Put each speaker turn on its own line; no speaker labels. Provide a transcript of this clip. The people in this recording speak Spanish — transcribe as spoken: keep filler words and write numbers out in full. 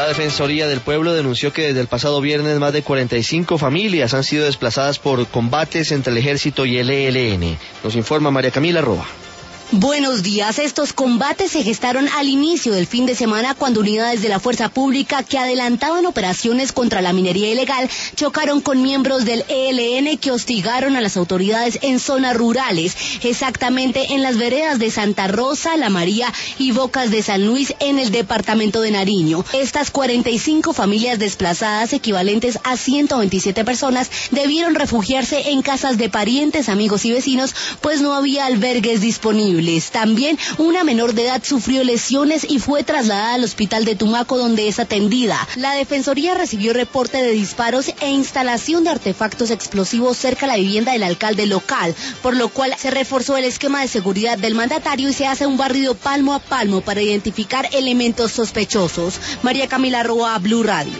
La Defensoría del Pueblo denunció que desde el pasado viernes más de cuarenta y cinco familias han sido desplazadas por combates entre el Ejército y el E L N. Nos informa María Camila Roa.
Buenos días. Estos combates se gestaron al inicio del fin de semana cuando unidades de la fuerza pública que adelantaban operaciones contra la minería ilegal chocaron con miembros del E L N que hostigaron a las autoridades en zonas rurales, exactamente en las veredas de Santa Rosa, La María y Bocas de San Luis en el departamento de Nariño. Estas cuarenta y cinco familias desplazadas, equivalentes a ciento veintisiete personas, debieron refugiarse en casas de parientes, amigos y vecinos, pues no había albergues disponibles. También una menor de edad sufrió lesiones y fue trasladada al hospital de Tumaco, donde es atendida. La Defensoría recibió reporte de disparos e instalación de artefactos explosivos cerca de la vivienda del alcalde local, por lo cual se reforzó el esquema de seguridad del mandatario y se hace un barrido palmo a palmo para identificar elementos sospechosos. María Camila Roa, Blue Radio.